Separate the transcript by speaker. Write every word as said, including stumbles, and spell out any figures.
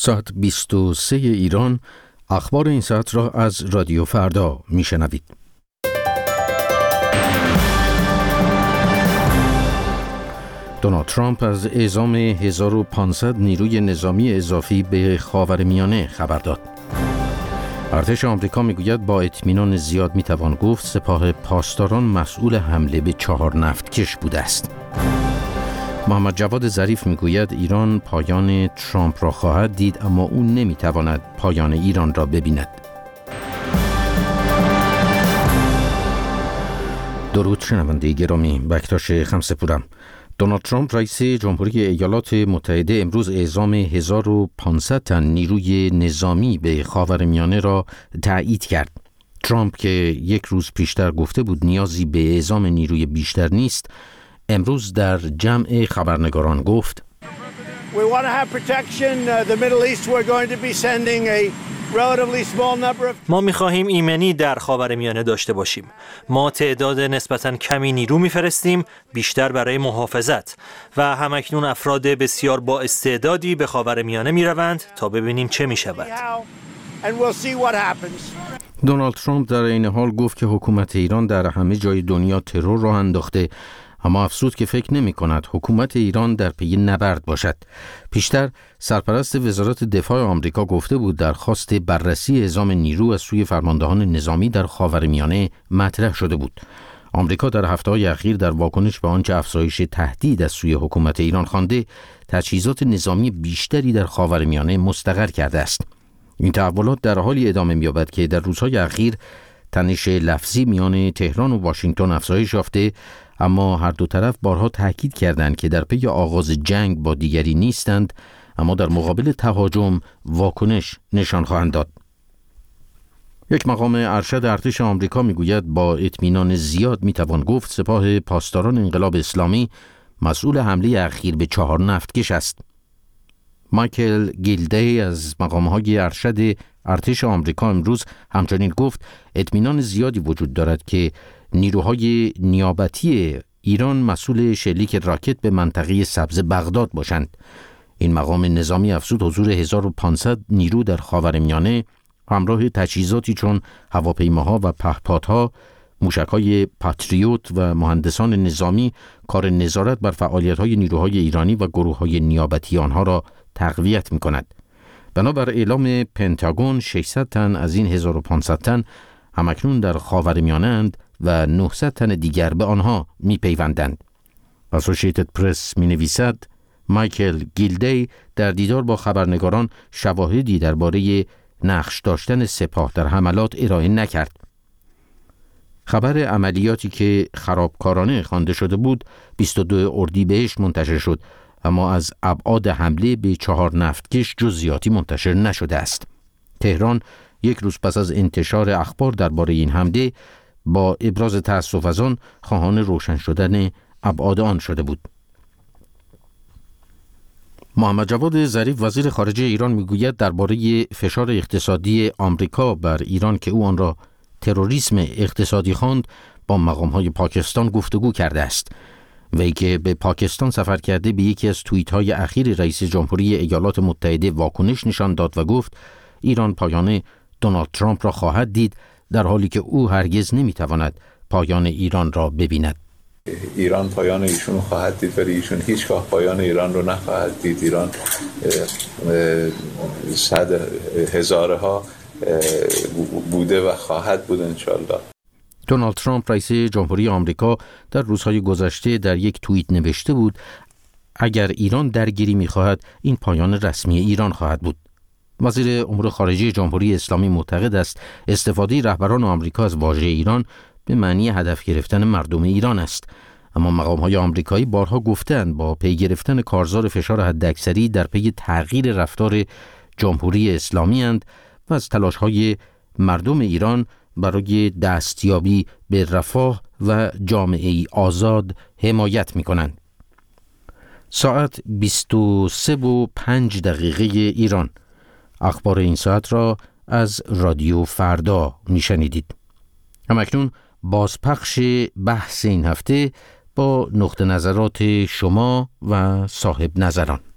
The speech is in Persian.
Speaker 1: ساعت بیست و سه ایران. اخبار این ساعت را از رادیو فردا میشنوید. دونالد ترامپ از اعزام هزار و پانصد نیروی نظامی اضافی به خاورمیانه خبر داد. ارتش آمریکا میگوید با اطمینان زیاد میتوان گفت سپاه پاسداران مسئول حمله به چهار نفتکش بوده است. محمد جواد ظریف میگوید ایران پایان ترامپ را خواهد دید، اما او نمیتواند پایان ایران را ببیند. درود شنونده گرامی، بکتاش خمسه‌پورم. دونالد ترامپ رئیس جمهوری ایالات متحده امروز اعزام هزار و پانصد تن نیروی نظامی به خاورمیانه را تایید کرد. ترامپ که یک روز پیشتر گفته بود نیازی به اعزام نیروی بیشتر نیست، امروز در جمع خبرنگاران گفت
Speaker 2: We want to have protection. Uh, the Middle East we're going to be sending a relatively small number of
Speaker 3: ما می‌خواهیم ایمنی در خاورمیانه داشته باشیم. ما تعداد نسبتاً کمی نیرو می‌فرستیم، بیشتر برای محافظت، و همکنون افراد بسیار با استعدادی به خاورمیانه می‌روند تا ببینیم چه می‌شود.
Speaker 2: and we'll see what happens.
Speaker 1: دونالد ترامپ در این حال گفت که حکومت ایران در همه جای دنیا ترور راه انداخته، اما افسود که فکر نمی کند حکومت ایران در پی نبرد باشد. پیشتر سرپرست وزارت دفاع آمریکا گفته بود درخواست بررسی اعزام نیرو از سوی فرماندهان نظامی در خاورمیانه مطرح شده بود. آمریکا در هفته‌های اخیر در واکنش به آنچه افزایش تهدید از سوی حکومت ایران خوانده، تجهیزات نظامی بیشتری در خاورمیانه مستقر کرده است. این تحولات در حالی ادامه می‌یابد که در روزهای اخیر تنش لفظی میان تهران و واشنگتن افزایش یافته، اما هر دو طرف بارها تاکید کردند که در پی آغاز جنگ با دیگری نیستند، اما در مقابل تهاجم واکنش نشان خواهند داد. یک مقام ارشد ارتش آمریکا میگوید با اطمینان زیاد میتوان گفت سپاه پاسداران انقلاب اسلامی مسئول حمله اخیر به چهار نفتکش است. مایکل گیلدی از مقامهای ارشد ارتش آمریکا امروز همچنین گفت اطمینان زیادی وجود دارد که نیروهای نیابتی ایران مسئول شلیک راکت به منطقه سبز بغداد باشند. این مقام نظامی افزود حضور هزار و پانصد نیرو در خاورمیانه همراه تجهیزاتی چون هواپیماها و پهپادها، موشک‌های پاتریوت و مهندسان نظامی کار نظارت بر فعالیت‌های نیروهای ایرانی و گروه‌های نیابتی آنها را تقویت می‌کند. بنابر اعلام پنتاگون ششصد تن از این هزار و پانصد تن همکنون در خاورمیانه اند و نهصد تن دیگر به آنها می‌پیوندند. اسوسییتد پرس می‌نویسد مایکل گیلدی در دیدار با خبرنگاران شواهدی درباره نقش داشتن سپاه در حملات ارائه نکرد. خبر عملیاتی که خرابکارانه خوانده شده بود بیست و دو اردیبهشت منتشر شد، اما از ابعاد حمله به چهار نفتکش جزئیاتی منتشر نشده است. تهران یک روز پس از انتشار اخبار درباره این حمله با ابراز تأسف از آن خواهان روشن شدن ابعاد آن شده بود. محمد جواد ظریف وزیر خارجه ایران میگوید درباره فشار اقتصادی آمریکا بر ایران که او آن را تروریسم اقتصادی خواند با مقام‌های پاکستان گفتگو کرده است. وی که به پاکستان سفر کرده به یکی از توییت‌های اخیر رئیس جمهوری ایالات متحده واکنش نشان داد و گفت ایران پایان دونالد ترامپ را خواهد دید، در حالی که او هرگز نمی‌تواند پایان ایران را ببیند.
Speaker 4: ایران پایان ایشون خواهد دید ولی ایشون هیچگاه پایان ایران رو نخواهد دید. ایران صد هزارها بوده و خواهد بود انشالله.
Speaker 1: دونالد ترامپ رئیس جمهوری آمریکا در روزهای گذشته در یک توییت نوشته بود اگر ایران درگیری می‌خواهد این پایان رسمی ایران خواهد بود. وزیر امور خارجه جمهوری اسلامی معتقد است استفاده رهبران آمریکا از واژه ایران به معنی هدف گرفتن مردم ایران است، اما مقام‌های آمریکایی بارها گفتند با پی گرفتن کارزار فشار حداکثری در پی تغییر رفتار جمهوری اسلامی اند و از تلاش‌های مردم ایران برای دستیابی به رفاه و جامعه‌ای آزاد حمایت می‌کنند. ساعت بیست و سه و پنج دقیقه ایران. اخبار این ساعت را از رادیو فردا میشنیدید. همکنون بازپخش بحث این هفته با نقطه نظرات شما و صاحب نظران.